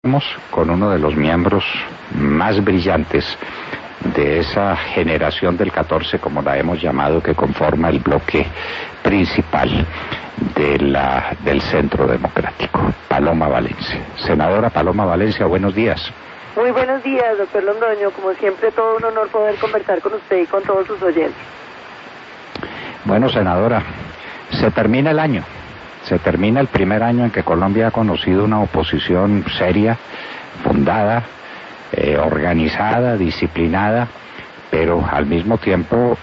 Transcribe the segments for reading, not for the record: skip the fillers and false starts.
Con uno de los miembros más brillantes de esa generación del 14, como la hemos llamado, que conforma el bloque principal del Centro Democrático, Paloma Valencia. Senadora Paloma Valencia, buenos días. Muy buenos días, doctor Londoño. Como siempre, todo un honor poder conversar con usted y con todos sus oyentes. Bueno, senadora, se termina el año. Se termina el primer año en que Colombia ha conocido una oposición seria, fundada, organizada, disciplinada, pero al mismo tiempo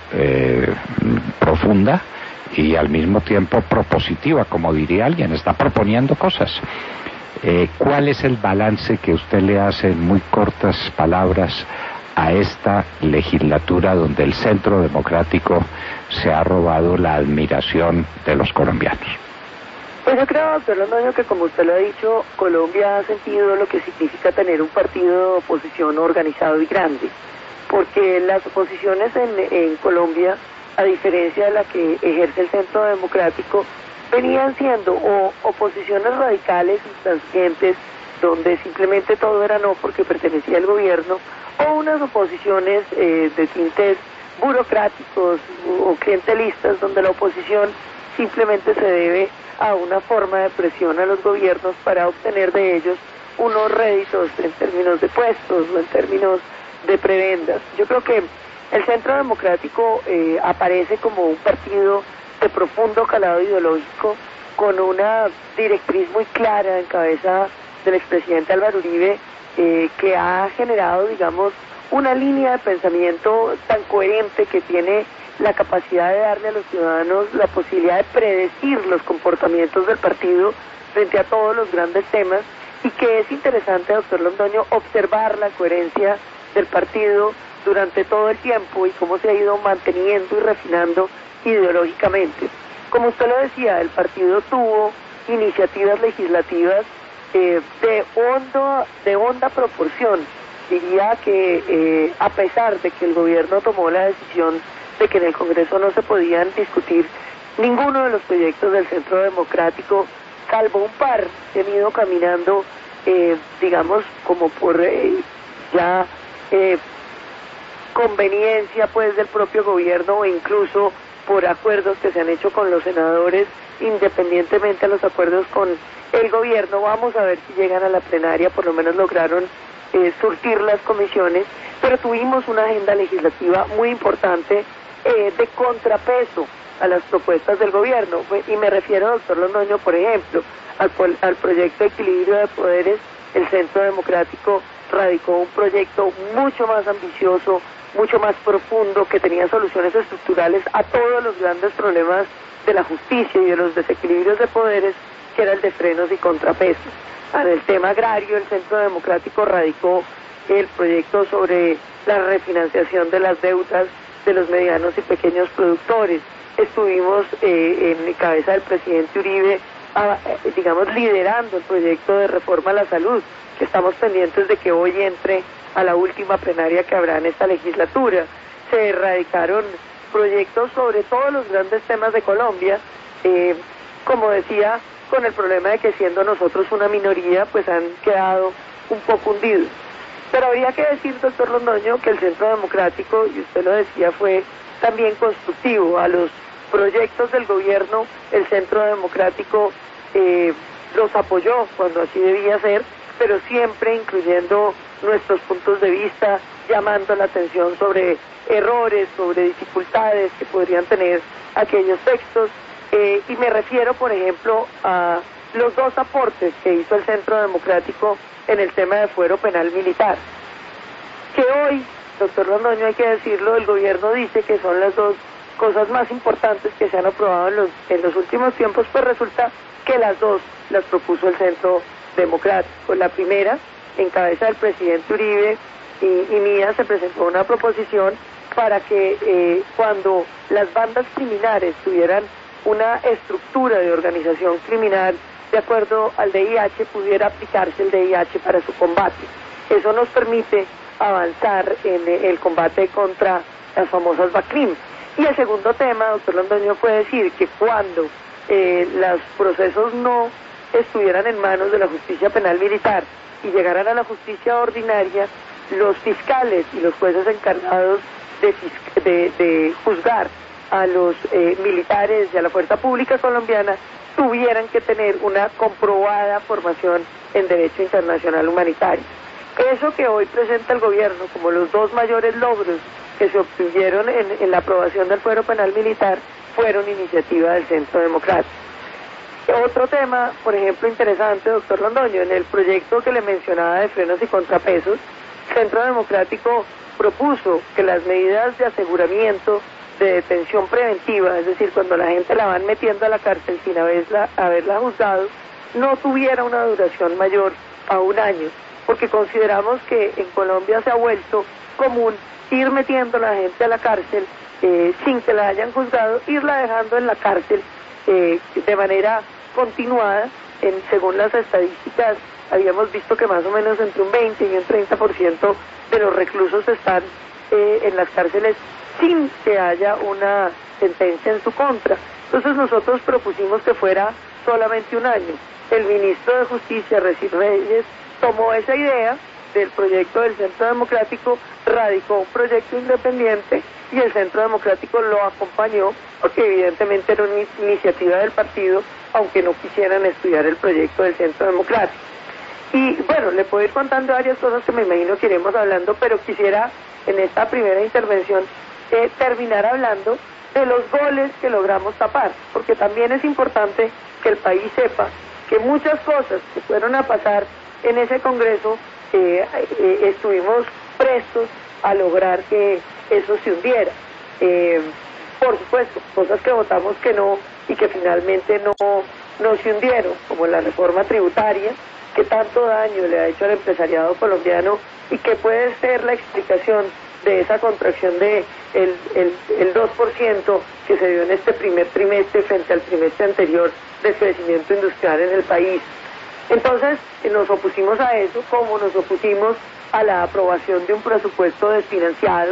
profunda y al mismo tiempo propositiva, como diría alguien, está proponiendo cosas. ¿Cuál es el balance que usted le hace en muy cortas palabras a esta legislatura donde el Centro Democrático se ha robado la admiración de los colombianos? Pues yo creo, doctor Londoño, que como usted lo ha dicho, Colombia ha sentido lo que significa tener un partido de oposición organizado y grande, porque las oposiciones en Colombia, a diferencia de la que ejerce el Centro Democrático, venían siendo o oposiciones radicales, intransigentes, donde simplemente todo era no porque pertenecía al gobierno, o unas oposiciones de tintes burocráticos o clientelistas, donde la oposición simplemente se debe a una forma de presión a los gobiernos para obtener de ellos unos réditos en términos de puestos o en términos de prebendas. Yo creo que el Centro Democrático aparece como un partido de profundo calado ideológico, con una directriz muy clara en cabeza del expresidente Álvaro Uribe, que ha generado, digamos, una línea de pensamiento tan coherente que tiene la capacidad de darle a los ciudadanos la posibilidad de predecir los comportamientos del partido frente a todos los grandes temas, y que es interesante, doctor Londoño, observar la coherencia del partido durante todo el tiempo y cómo se ha ido manteniendo y refinando ideológicamente. Como usted lo decía, el partido tuvo iniciativas legislativas de honda proporción. Diría que a pesar de que el gobierno tomó la decisión de que en el Congreso no se podían discutir ninguno de los proyectos del Centro Democrático, salvo un par que han ido caminando, digamos, como por conveniencia pues del propio gobierno, o incluso por acuerdos que se han hecho con los senadores, independientemente a los acuerdos con el gobierno. Vamos a ver si llegan a la plenaria, por lo menos lograron surtir las comisiones, pero tuvimos una agenda legislativa muy importante de contrapeso a las propuestas del gobierno, y me refiero, doctor Londoño, por ejemplo, al proyecto de equilibrio de poderes. El Centro Democrático radicó un proyecto mucho más ambicioso, mucho más profundo, que tenía soluciones estructurales a todos los grandes problemas de la justicia y de los desequilibrios de poderes, que era el de frenos y contrapesos. En el tema agrario, el Centro Democrático radicó el proyecto sobre la refinanciación de las deudas de los medianos y pequeños productores. Estuvimos en cabeza del presidente Uribe, digamos, liderando el proyecto de reforma a la salud, que estamos pendientes de que hoy entre a la última plenaria que habrá en esta legislatura. Se erradicaron proyectos sobre todos los grandes temas de Colombia, como decía, con el problema de que siendo nosotros una minoría, pues han quedado un poco hundidos. Pero habría que decir, doctor Londoño, que el Centro Democrático, y usted lo decía, fue también constructivo. A los proyectos del gobierno, el Centro Democrático los apoyó cuando así debía ser, pero siempre incluyendo nuestros puntos de vista, llamando la atención sobre errores, sobre dificultades que podrían tener aquellos textos. Y me refiero, por ejemplo, a los dos aportes que hizo el Centro Democrático en el tema de fuero penal militar, que hoy, doctor Londoño, hay que decirlo, el gobierno dice que son las dos cosas más importantes que se han aprobado en los últimos tiempos, pues resulta que las dos las propuso el Centro Democrático. La primera, en cabeza del presidente Uribe y mía, se presentó una proposición para que cuando las bandas criminales tuvieran una estructura de organización criminal de acuerdo al DIH, pudiera aplicarse el DIH para su combate. Eso nos permite avanzar en el combate contra las famosas BACRIM. Y el segundo tema, doctor Londoño, fue decir que cuando los procesos no estuvieran en manos de la justicia penal militar, y llegaran a la justicia ordinaria, los fiscales y los jueces encargados de juzgar a los militares y a la fuerza pública colombiana tuvieran que tener una comprobada formación en derecho internacional humanitario. Eso que hoy presenta el gobierno como los dos mayores logros que se obtuvieron en la aprobación del Fuero Penal Militar fueron iniciativa del Centro Democrático. Otro tema, por ejemplo, interesante, doctor Londoño, en el proyecto que le mencionaba de frenos y contrapesos, el Centro Democrático propuso que las medidas de aseguramiento de detención preventiva, es decir, cuando la gente la van metiendo a la cárcel sin haberla juzgado, no tuviera una duración mayor a 1 año, porque consideramos que en Colombia se ha vuelto común ir metiendo a la gente a la cárcel sin que la hayan juzgado, irla dejando en la cárcel de manera continuada. Según las estadísticas, habíamos visto que más o menos entre un 20 y un 30% de los reclusos están en las cárceles sin que haya una sentencia en su contra. Entonces nosotros propusimos que fuera solamente 1 año. El ministro de Justicia, Recy Reyes, tomó esa idea del proyecto del Centro Democrático, radicó un proyecto independiente y el Centro Democrático lo acompañó porque evidentemente era una iniciativa del partido, aunque no quisieran estudiar el proyecto del Centro Democrático. Y bueno, le puedo ir contando varias cosas que me imagino que iremos hablando, pero quisiera en esta primera intervención terminar hablando de los goles que logramos tapar, porque también es importante que el país sepa que muchas cosas que fueron a pasar en ese Congreso estuvimos prestos a lograr que eso se hundiera. Por supuesto, cosas que votamos que no y que finalmente no se hundieron, como la reforma tributaria, que tanto daño le ha hecho al empresariado colombiano y que puede ser la explicación de esa contracción de el 2% que se dio en este primer trimestre frente al trimestre anterior del crecimiento industrial en el país. Entonces nos opusimos a eso, como nos opusimos a la aprobación de un presupuesto desfinanciado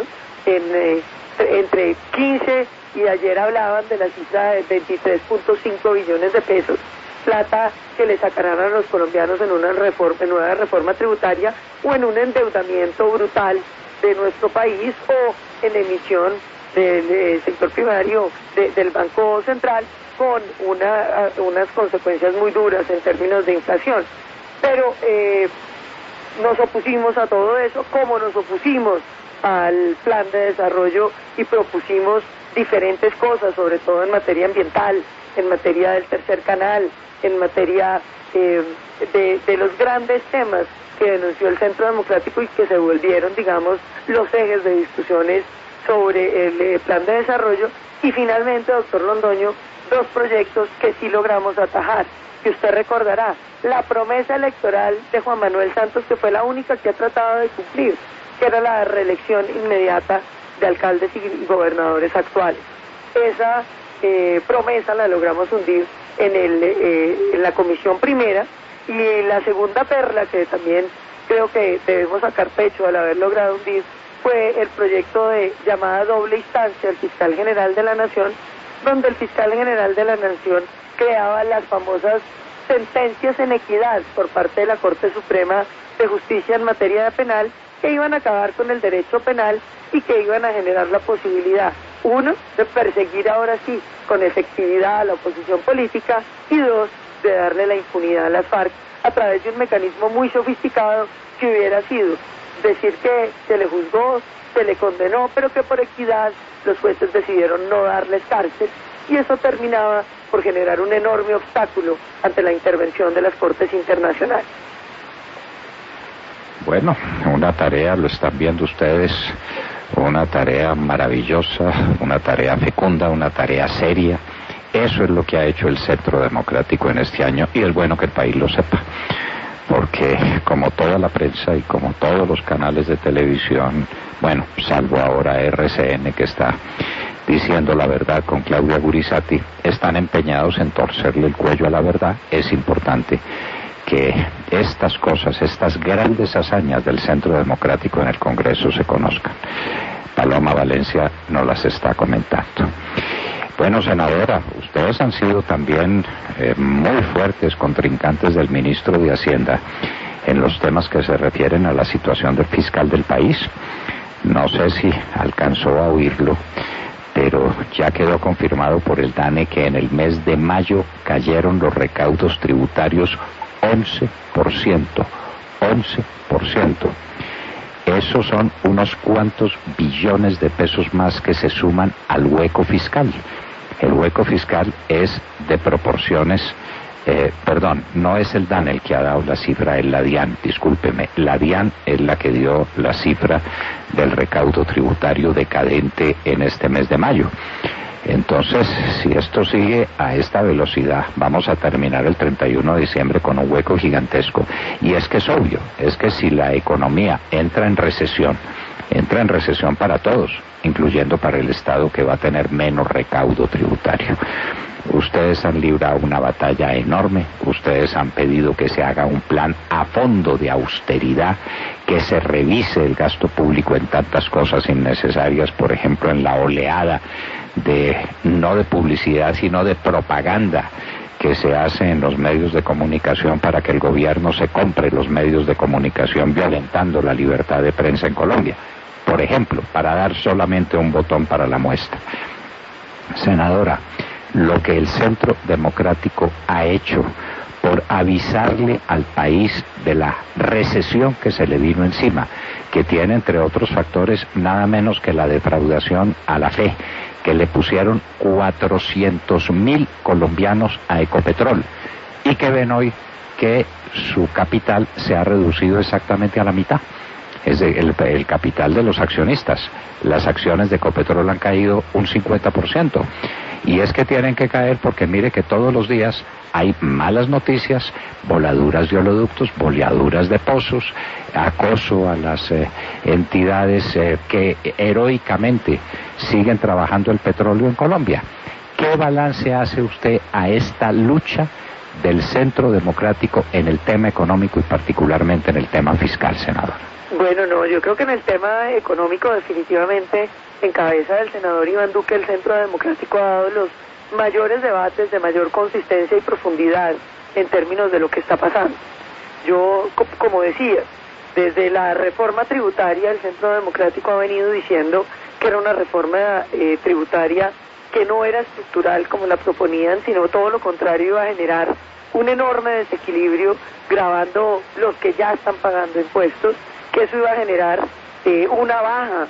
entre 15 y ayer hablaban de la cifra de 23.5 billones de pesos, plata que le sacarán a los colombianos en una nueva reforma tributaria o en un endeudamiento brutal de nuestro país o en emisión del sector primario del Banco Central con unas consecuencias muy duras en términos de inflación. Pero nos opusimos a todo eso, como nos opusimos al plan de desarrollo y propusimos diferentes cosas, sobre todo en materia ambiental, en materia del tercer canal, en materia de los grandes temas que denunció el Centro Democrático y que se volvieron, digamos, los ejes de discusiones sobre el plan de desarrollo. Y finalmente, doctor Londoño, 2 proyectos que sí logramos atajar, que usted recordará, la promesa electoral de Juan Manuel Santos, que fue la única que ha tratado de cumplir, que era la reelección inmediata de alcaldes y gobernadores actuales. Esa promesa la logramos hundir en la comisión primera, y la segunda perla que también creo que debemos sacar pecho al haber logrado hundir fue el proyecto de llamada doble instancia del fiscal general de la Nación, donde el fiscal general de la Nación creaba las famosas sentencias en equidad por parte de la Corte Suprema de Justicia en materia de penal, que iban a acabar con el derecho penal y que iban a generar la posibilidad, 1, de perseguir ahora sí con efectividad a la oposición política, y 2, de darle la impunidad a las FARC a través de un mecanismo muy sofisticado que hubiera sido decir que se le juzgó, se le condenó, pero que por equidad los jueces decidieron no darles cárcel, y eso terminaba por generar un enorme obstáculo ante la intervención de las Cortes Internacionales. Bueno, una tarea, lo están viendo ustedes, una tarea maravillosa, una tarea fecunda, una tarea seria. Eso es lo que ha hecho el Centro Democrático en este año, y es bueno que el país lo sepa, porque como toda la prensa y como todos los canales de televisión, bueno, salvo ahora RCN que está diciendo la verdad con Claudia Gurizati, están empeñados en torcerle el cuello a la verdad. Es importante que estas cosas, estas grandes hazañas del Centro Democrático en el Congreso se conozcan. Paloma Valencia nos las está comentando. Bueno, senadora, ustedes han sido también muy fuertes contrincantes del ministro de Hacienda en los temas que se refieren a la situación fiscal del país. No sé si alcanzó a oírlo, pero ya quedó confirmado por el DANE que en el mes de mayo cayeron los recaudos tributarios 11%. 11%. Esos son unos cuantos billones de pesos más que se suman al hueco fiscal. El hueco fiscal es de proporciones, no es el DANE el que ha dado la cifra, es la DIAN, discúlpeme. La DIAN es la que dio la cifra del recaudo tributario decadente en este mes de mayo. Entonces, si esto sigue a esta velocidad, vamos a terminar el 31 de diciembre con un hueco gigantesco. Y es que es obvio, es que si la economía entra en recesión para todos, incluyendo para el Estado, que va a tener menos recaudo tributario. Ustedes han librado una batalla enorme, ustedes han pedido que se haga un plan a fondo de austeridad, que se revise el gasto público en tantas cosas innecesarias, por ejemplo en la oleada no de publicidad sino de propaganda que se hace en los medios de comunicación para que el gobierno se compre los medios de comunicación, violentando la libertad de prensa en Colombia, por ejemplo, para dar solamente un botón para la muestra. Senadora, lo que el Centro Democrático ha hecho por avisarle al país de la recesión que se le vino encima, que tiene entre otros factores nada menos que la defraudación a la fe, que le pusieron 400.000 colombianos a Ecopetrol, y que ven hoy que su capital se ha reducido exactamente a la mitad. Es el capital de los accionistas. Las acciones de Ecopetrol han caído un 50%. Y es que tienen que caer porque mire que todos los días hay malas noticias, voladuras de oleoductos, boleaduras de pozos, acoso a las entidades que heroicamente siguen trabajando el petróleo en Colombia. ¿Qué balance hace usted a esta lucha del Centro Democrático en el tema económico y particularmente en el tema fiscal, senador? Bueno, no, yo creo que en el tema económico definitivamente, en cabeza del senador Iván Duque, el Centro Democrático ha dado los mayores debates de mayor consistencia y profundidad en términos de lo que está pasando. Yo, como decía, desde la reforma tributaria, el Centro Democrático ha venido diciendo que era una reforma tributaria que no era estructural como la proponían, sino todo lo contrario, iba a generar un enorme desequilibrio gravando los que ya están pagando impuestos, que eso iba a generar una baja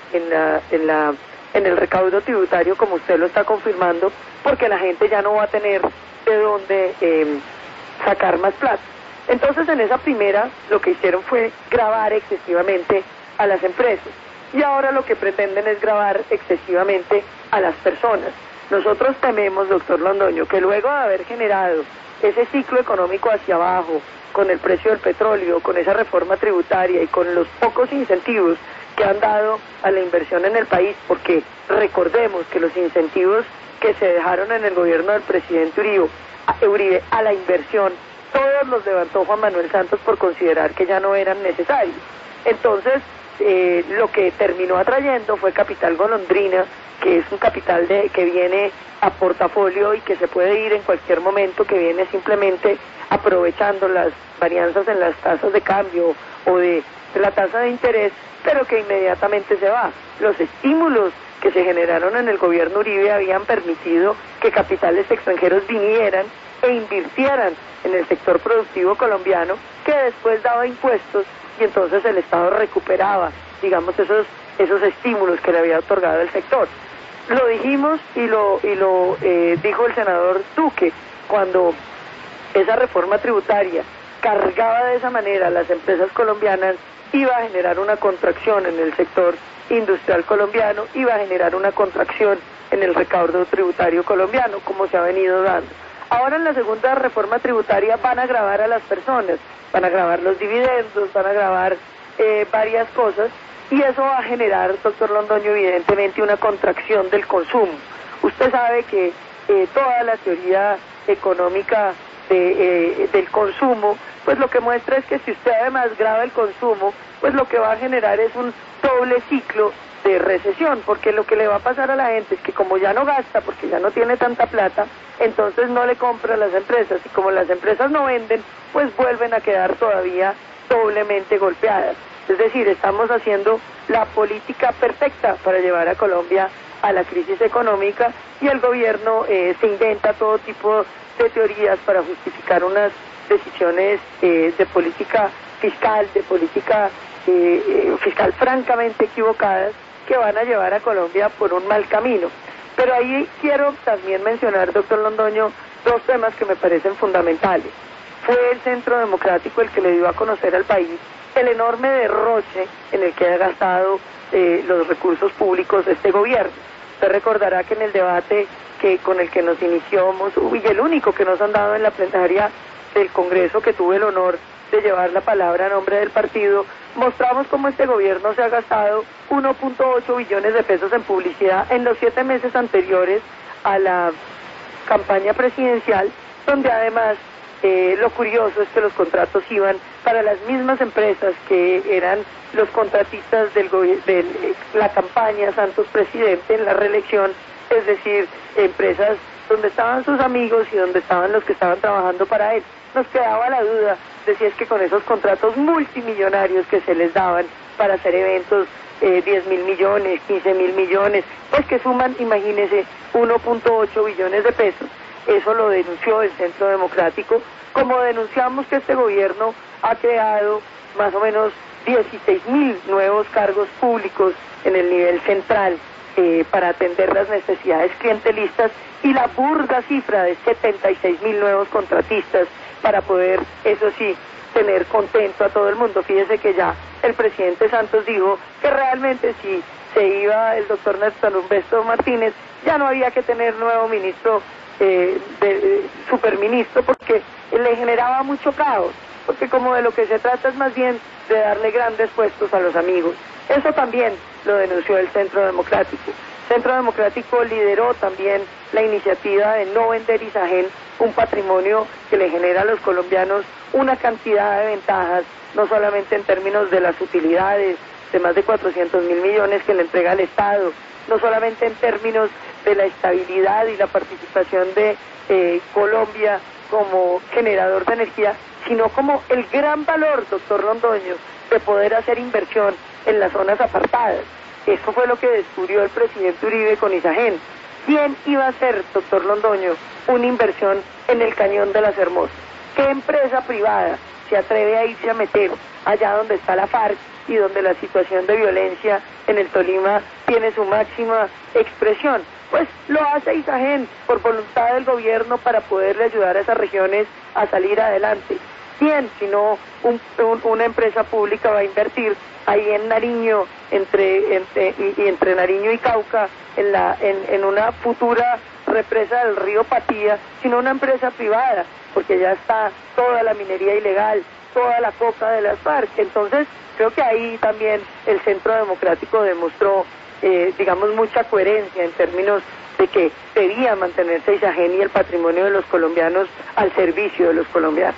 en el recaudo tributario, como usted lo está confirmando, porque la gente ya no va a tener de dónde sacar más plata. Entonces, en esa primera, lo que hicieron fue gravar excesivamente a las empresas, y ahora lo que pretenden es gravar excesivamente a las personas. Nosotros tememos, doctor Londoño, que luego de haber generado ese ciclo económico hacia abajo, con el precio del petróleo, con esa reforma tributaria y con los pocos incentivos que han dado a la inversión en el país, porque recordemos que los incentivos que se dejaron en el gobierno del presidente Uribe a la inversión, todos los levantó Juan Manuel Santos por considerar que ya no eran necesarios. Entonces, lo que terminó atrayendo fue capital golondrina, que es un capital que viene a portafolio y que se puede ir en cualquier momento, que viene simplemente aprovechando las varianzas en las tasas de cambio o de la tasa de interés, pero que inmediatamente se va. Los estímulos que se generaron en el gobierno Uribe habían permitido que capitales extranjeros vinieran e invirtieran en el sector productivo colombiano, que después daba impuestos y entonces el Estado recuperaba, digamos, esos estímulos que le había otorgado el sector. Lo dijimos y lo dijo el senador Duque, cuando esa reforma tributaria cargaba de esa manera a las empresas colombianas, iba a generar una contracción en el sector industrial colombiano, iba a generar una contracción en el recaudo tributario colombiano, como se ha venido dando. Ahora en la segunda reforma tributaria van a gravar a las personas, van a gravar los dividendos, van a gravar varias cosas, y eso va a generar, doctor Londoño, evidentemente una contracción del consumo. Usted sabe que toda la teoría económica del consumo, pues lo que muestra es que si usted además grava el consumo, pues lo que va a generar es un doble ciclo de recesión, porque lo que le va a pasar a la gente es que como ya no gasta, porque ya no tiene tanta plata, entonces no le compra a las empresas, y como las empresas no venden, pues vuelven a quedar todavía doblemente golpeadas. Es decir, estamos haciendo la política perfecta para llevar a Colombia a la crisis económica y el gobierno se inventa todo tipo de teorías para justificar unas decisiones de política fiscal, fiscal francamente equivocadas que van a llevar a Colombia por un mal camino. Pero ahí quiero también mencionar, doctor Londoño, dos temas que me parecen fundamentales. Fue el Centro Democrático el que le dio a conocer al país el enorme derroche en el que ha gastado los recursos públicos este gobierno. Usted recordará que en el debate con el que nos iniciamos, y el único que nos han dado en la plenaria del Congreso, que tuve el honor de llevar la palabra a nombre del partido, mostramos cómo este gobierno se ha gastado 1.8 billones de pesos en publicidad en los 7 meses anteriores a la campaña presidencial, donde además lo curioso es que los contratos iban para las mismas empresas que eran los contratistas de la campaña Santos Presidente en la reelección, es decir, empresas donde estaban sus amigos y donde estaban los que estaban trabajando para él. Nos quedaba la duda de si es que con esos contratos multimillonarios que se les daban para hacer eventos, 10.000 millones, 15.000 millones, pues que suman, imagínese, 1.8 billones de pesos. Eso lo denunció el Centro Democrático, como denunciamos que este gobierno ha creado más o menos 16.000 nuevos cargos públicos en el nivel central para atender las necesidades clientelistas y la burda cifra de 76.000 nuevos contratistas para poder, eso sí, tener contento a todo el mundo. Fíjese que ya el presidente Santos dijo que realmente si se iba el doctor Néstor Humberto Martínez, ya no había que tener nuevo ministro, superministro, porque le generaba mucho caos, porque como de lo que se trata es más bien de darle grandes puestos a los amigos. Eso también lo denunció el Centro Democrático. Centro Democrático lideró también la iniciativa de no vender Isagen, un patrimonio que le genera a los colombianos una cantidad de ventajas, no solamente en términos de las utilidades, de más de 400.000 millones que le entrega el Estado, no solamente en términos de la estabilidad y la participación de Colombia como generador de energía, sino como el gran valor, doctor Londoño, de poder hacer inversión en las zonas apartadas. Eso fue lo que descubrió el presidente Uribe con Isagen. ¿Quién iba a hacer, doctor Londoño, una inversión en el Cañón de las Hermosas? ¿Qué empresa privada se atreve a irse a meter allá donde está la FARC y donde la situación de violencia en el Tolima tiene su máxima expresión? Pues lo hace Isagen por voluntad del gobierno para poderle ayudar a esas regiones a salir adelante. ¿Quién, si no una empresa pública, va a invertir ahí en Nariño, entre Nariño y Cauca, en una futura represa del río Patía, sino una empresa privada, porque ya está toda la minería ilegal, toda la coca de las FARC? Entonces, creo que ahí también el Centro Democrático demostró, digamos, mucha coherencia en términos de que debía mantenerse Isagen y el patrimonio de los colombianos al servicio de los colombianos.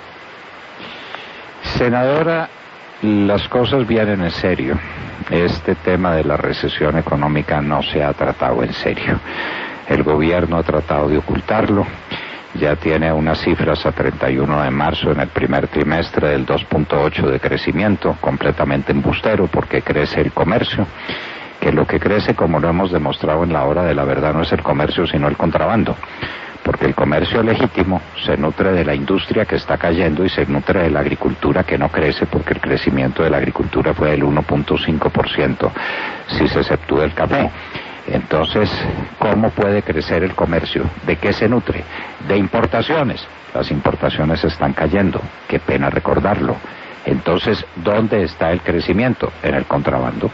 Senadora, las cosas vienen en serio. Este tema de la recesión económica no se ha tratado en serio. El gobierno ha tratado de ocultarlo. Ya tiene unas cifras a 31 de marzo en el primer trimestre del 2.8 de crecimiento, completamente embustero porque crece el comercio, que lo que crece, como lo hemos demostrado en la hora de la verdad, no es el comercio sino el contrabando, porque el comercio legítimo se nutre de la industria que está cayendo y se nutre de la agricultura que no crece, porque el crecimiento de la agricultura fue del 1.5% si se exceptúa el café. Entonces, ¿cómo puede crecer el comercio? ¿De qué se nutre? De importaciones. Las importaciones están cayendo, qué pena recordarlo. Entonces, ¿dónde está el crecimiento? En el contrabando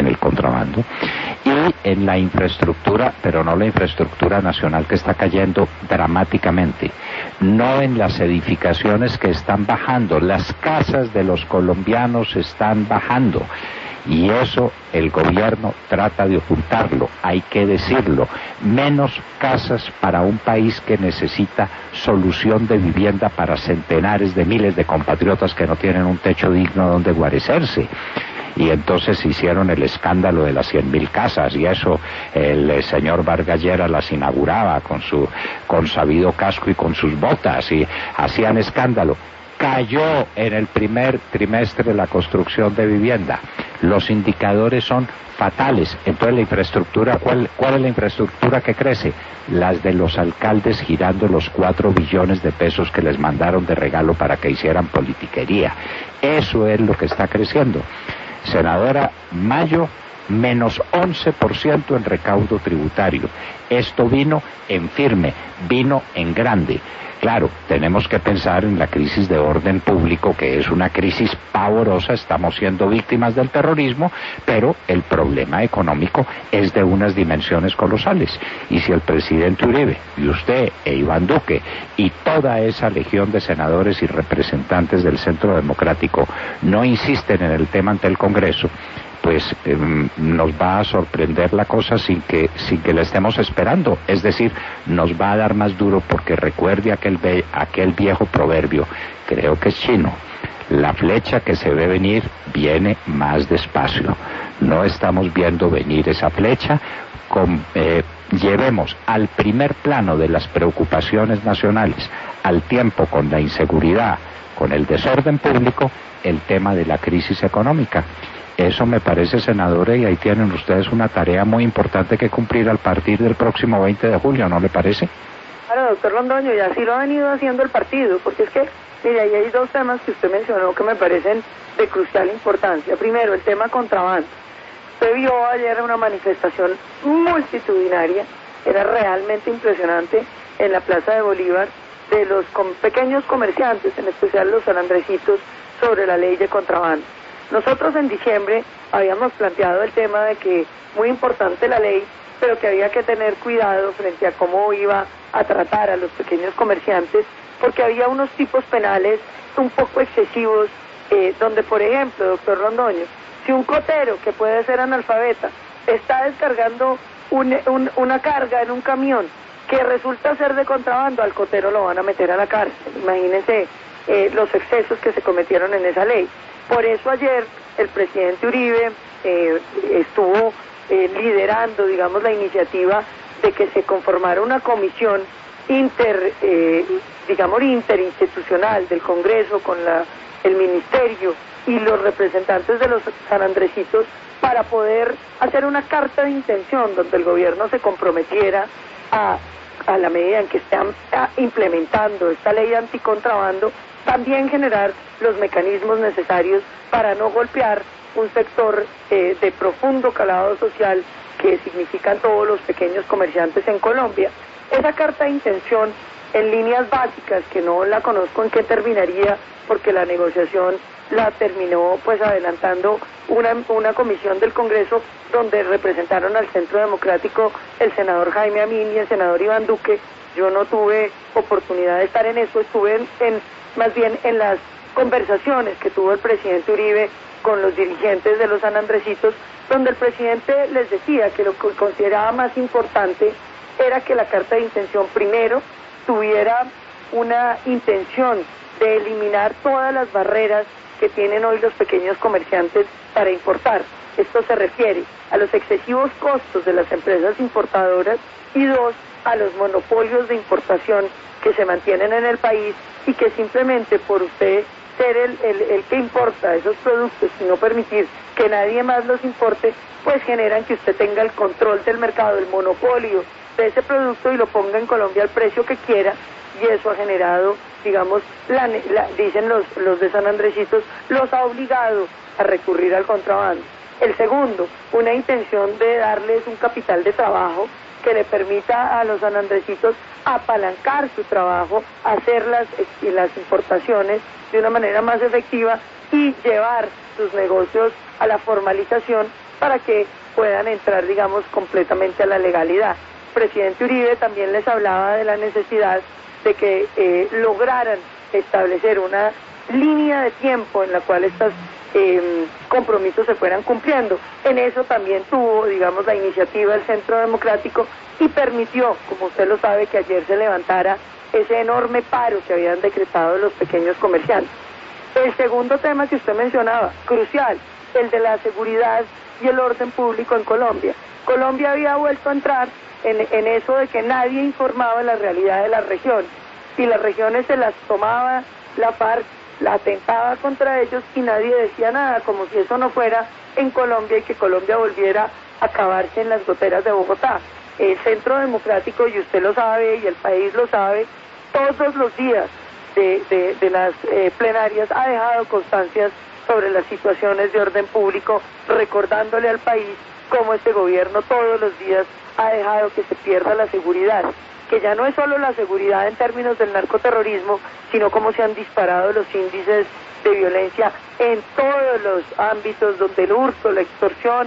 y en la infraestructura, pero no la infraestructura nacional, que está cayendo dramáticamente, no en las edificaciones que están bajando, las casas de los colombianos están bajando. Y eso el gobierno trata de ocultarlo, hay que decirlo. Menos casas para un país que necesita solución de vivienda para centenares de miles de compatriotas que no tienen un techo digno donde guarecerse. Y entonces hicieron el escándalo de las 100.000 casas, y eso el señor Vargas Lleras las inauguraba con su consabido casco y con sus botas, y hacían escándalo. cayó en el primer trimestre la construcción de vivienda. Los indicadores son fatales. Entonces la infraestructura, ¿cuál es la infraestructura que crece? Las de los alcaldes girando los 4 billones de pesos que les mandaron de regalo para que hicieran politiquería. Eso es lo que está creciendo. Senadora, mayo, menos 11% en recaudo tributario. Esto vino en firme, vino en grande. Claro, tenemos que pensar en la crisis de orden público, que es una crisis pavorosa, estamos siendo víctimas del terrorismo, pero el problema económico es de unas dimensiones colosales. Y si el presidente Uribe, y usted, e Iván Duque, y toda esa legión de senadores y representantes del Centro Democrático no insisten en el tema ante el Congreso, pues nos va a sorprender la cosa sin que la estemos esperando. Es decir, nos va a dar más duro, porque recuerde aquel viejo proverbio, creo que es chino: la flecha que se ve venir viene más despacio. No estamos viendo venir esa flecha. Llevemos al primer plano de las preocupaciones nacionales, al tiempo con la inseguridad, con el desorden público, el tema de la crisis económica. Eso me parece, senadora, y ahí tienen ustedes una tarea muy importante que cumplir a partir del próximo 20 de julio, ¿no le parece? Claro, doctor Londoño, y así lo ha venido haciendo el partido, porque es que, mire, ahí hay 2 temas que usted mencionó que me parecen de crucial importancia. Primero, el tema contrabando. Usted vio ayer una manifestación multitudinaria, era realmente impresionante, en la Plaza de Bolívar, de los pequeños comerciantes, en especial los sanandresitos, sobre la ley de contrabando. Nosotros en diciembre habíamos planteado el tema de que muy importante la ley, pero que había que tener cuidado frente a cómo iba a tratar a los pequeños comerciantes, porque había unos tipos penales un poco excesivos, donde, por ejemplo, doctor Londoño, si un cotero, que puede ser analfabeta, está descargando una carga en un camión que resulta ser de contrabando, al cotero lo van a meter a la cárcel. Imagínense los excesos que se cometieron en esa ley. Por eso ayer el presidente Uribe estuvo liderando, digamos, la iniciativa de que se conformara una comisión interinstitucional del Congreso con el Ministerio y los representantes de los sanandresitos, para poder hacer una carta de intención donde el gobierno se comprometiera a la medida en que están implementando esta ley anticontrabando, también generar los mecanismos necesarios para no golpear un sector de profundo calado social que significan todos los pequeños comerciantes en Colombia. Esa carta de intención, en líneas básicas, que no la conozco en qué terminaría, porque la negociación la terminó pues adelantando una comisión del Congreso donde representaron al Centro Democrático el senador Jaime Amin y el senador Iván Duque. Yo no tuve oportunidad de estar en eso, estuve más bien en las conversaciones que tuvo el presidente Uribe con los dirigentes de los sanandresitos, donde el presidente les decía que lo que consideraba más importante era que la carta de intención primero tuviera una intención de eliminar todas las barreras que tienen hoy los pequeños comerciantes para importar. Esto se refiere a los excesivos costos de las empresas importadoras y 2, a los monopolios de importación que se mantienen en el país y que simplemente por usted ser el que importa esos productos y no permitir que nadie más los importe, pues generan que usted tenga el control del mercado, el monopolio de ese producto y lo ponga en Colombia al precio que quiera, y eso ha generado, digamos, dicen los de San Andresitos, los ha obligado a recurrir al contrabando. El segundo, una intención de darles un capital de trabajo que le permita a los sanandresitos apalancar su trabajo, hacer las importaciones de una manera más efectiva y llevar sus negocios a la formalización para que puedan entrar, digamos, completamente a la legalidad. El presidente Uribe también les hablaba de la necesidad de que lograran establecer una línea de tiempo en la cual estos compromisos se fueran cumpliendo. En eso también tuvo, digamos, la iniciativa del Centro Democrático y permitió, como usted lo sabe, que ayer se levantara ese enorme paro que habían decretado los pequeños comerciantes. El segundo tema que usted mencionaba, crucial, el de la seguridad y el orden público en Colombia. Colombia había vuelto a entrar en eso de que nadie informaba la realidad de las regiones, y las regiones se las tomaba la FARC, la atentaba contra ellos y nadie decía nada, como si eso no fuera en Colombia y que Colombia volviera a acabarse en las goteras de Bogotá. El Centro Democrático, y usted lo sabe y el país lo sabe, todos los días de las plenarias ha dejado constancias sobre las situaciones de orden público, recordándole al país cómo este gobierno todos los días ha dejado que se pierda la seguridad, que ya no es solo la seguridad en términos del narcoterrorismo, sino cómo se han disparado los índices de violencia en todos los ámbitos donde el hurto, la extorsión,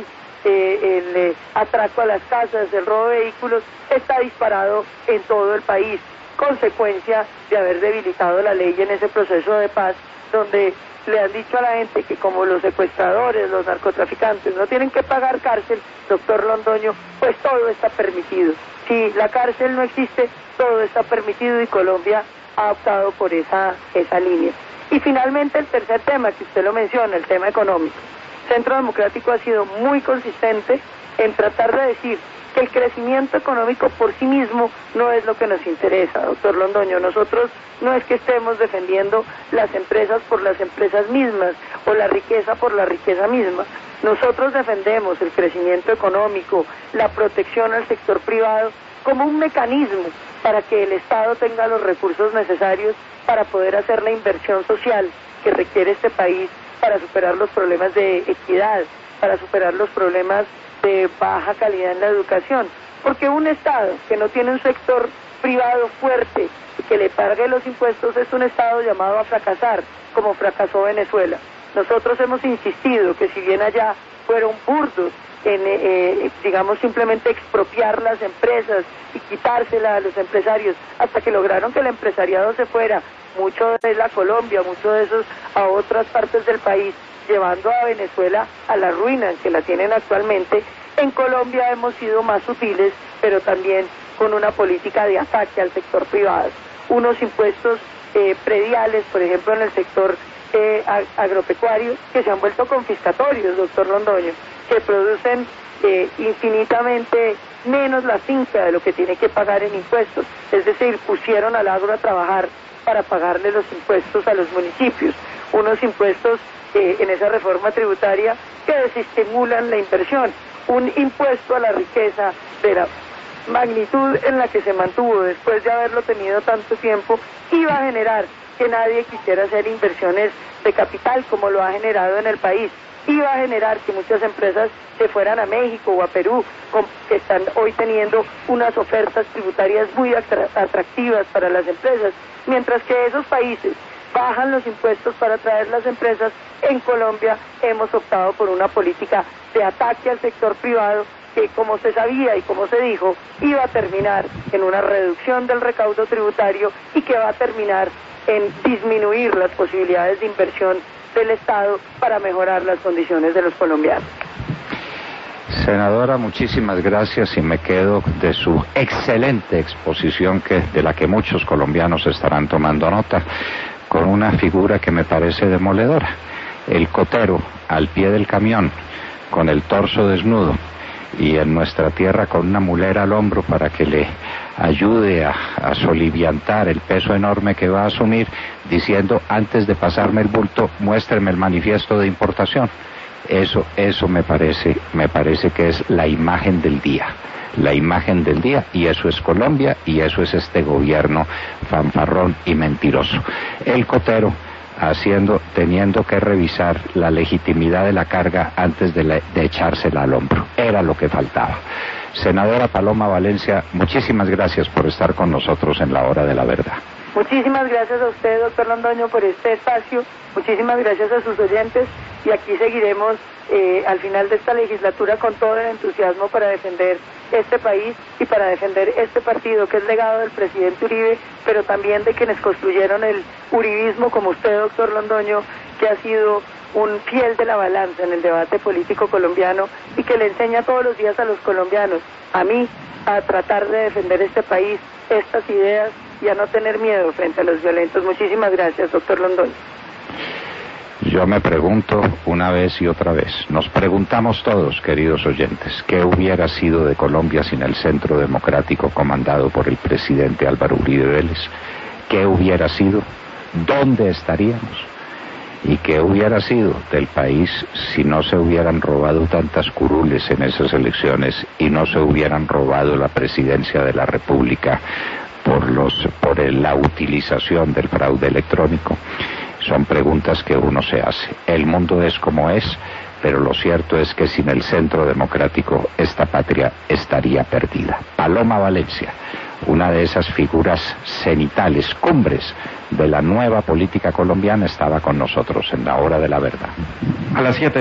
el atraco a las casas, el robo de vehículos está disparado en todo el país, consecuencia de haber debilitado la ley en ese proceso de paz, donde le han dicho a la gente que como los secuestradores, los narcotraficantes no tienen que pagar cárcel, doctor Londoño, pues todo está permitido. Si la cárcel no existe, todo está permitido y Colombia ha optado por esa línea. Y finalmente el tercer tema que usted lo menciona, el tema económico. Centro Democrático ha sido muy consistente en tratar de decir que el crecimiento económico por sí mismo no es lo que nos interesa, doctor Londoño. Nosotros no es que estemos defendiendo las empresas por las empresas mismas o la riqueza por la riqueza misma. Nosotros defendemos el crecimiento económico, la protección al sector privado como un mecanismo para que el Estado tenga los recursos necesarios para poder hacer la inversión social que requiere este país para superar los problemas de equidad, para superar los problemas de baja calidad en la educación, porque un Estado que no tiene un sector privado fuerte y que le pague los impuestos es un Estado llamado a fracasar, como fracasó Venezuela. Nosotros hemos insistido que si bien allá fueron burdos en, digamos, simplemente expropiar las empresas y quitárselas a los empresarios, hasta que lograron que el empresariado se fuera, mucho de la Colombia, mucho de esos a otras partes del país, llevando a Venezuela a la ruina en que la tienen actualmente. En Colombia hemos sido más sutiles, pero también con una política de ataque al sector privado. Unos impuestos prediales, por ejemplo, en el sector agropecuario, que se han vuelto confiscatorios, doctor Londoño, que producen infinitamente menos la finca de lo que tiene que pagar en impuestos. Es decir, pusieron al agro a trabajar para pagarle los impuestos a los municipios. Unos impuestos en esa reforma tributaria que desestimulan la inversión. Un impuesto a la riqueza de la magnitud en la que se mantuvo después de haberlo tenido tanto tiempo iba a generar que nadie quisiera hacer inversiones de capital como lo ha generado en el país. Iba a generar que muchas empresas se fueran a México o a Perú, que están hoy teniendo unas ofertas tributarias muy atractivas para las empresas, mientras que esos países bajan los impuestos para atraer las empresas. En Colombia hemos optado por una política de ataque al sector privado que, como se sabía y como se dijo, iba a terminar en una reducción del recaudo tributario y que va a terminar en disminuir las posibilidades de inversión del Estado para mejorar las condiciones de los colombianos. Senadora, muchísimas gracias y me quedo de su excelente exposición de la que muchos colombianos estarán tomando nota, con una figura que me parece demoledora. El cotero al pie del camión, con el torso desnudo y en nuestra tierra con una mulera al hombro para que le ayude a soliviantar el peso enorme que va a asumir, diciendo: antes de pasarme el bulto, muéstreme el manifiesto de importación. Eso me parece que es la imagen del día. La imagen del día, y eso es Colombia, y eso es este gobierno fanfarrón y mentiroso. El cotero teniendo que revisar la legitimidad de la carga antes de echársela al hombro. Era lo que faltaba. Senadora Paloma Valencia, muchísimas gracias por estar con nosotros en la Hora de la Verdad. Muchísimas gracias a usted, doctor Londoño, por este espacio. Muchísimas gracias a sus oyentes y aquí seguiremos al final de esta legislatura con todo el entusiasmo para defender este país y para defender este partido que es legado del presidente Uribe, pero también de quienes construyeron el uribismo como usted, doctor Londoño, que ha sido un fiel de la balanza en el debate político colombiano y que le enseña todos los días a los colombianos, a mí, a tratar de defender este país, estas ideas y a no tener miedo frente a los violentos. Muchísimas gracias, doctor Londoño. Yo me pregunto una vez y otra vez, nos preguntamos todos, queridos oyentes, ¿qué hubiera sido de Colombia sin el Centro Democrático comandado por el presidente Álvaro Uribe Vélez? ¿Qué hubiera sido? ¿Dónde estaríamos? ¿Y qué hubiera sido del país si no se hubieran robado tantas curules en esas elecciones y no se hubieran robado la presidencia de la República por la utilización del fraude electrónico? Son preguntas que uno se hace. El mundo es como es, pero lo cierto es que sin el centro democrático esta patria estaría perdida. Paloma Valencia, una de esas figuras cenitales, cumbres de la nueva política colombiana, estaba con nosotros en la hora de la verdad. A las 7.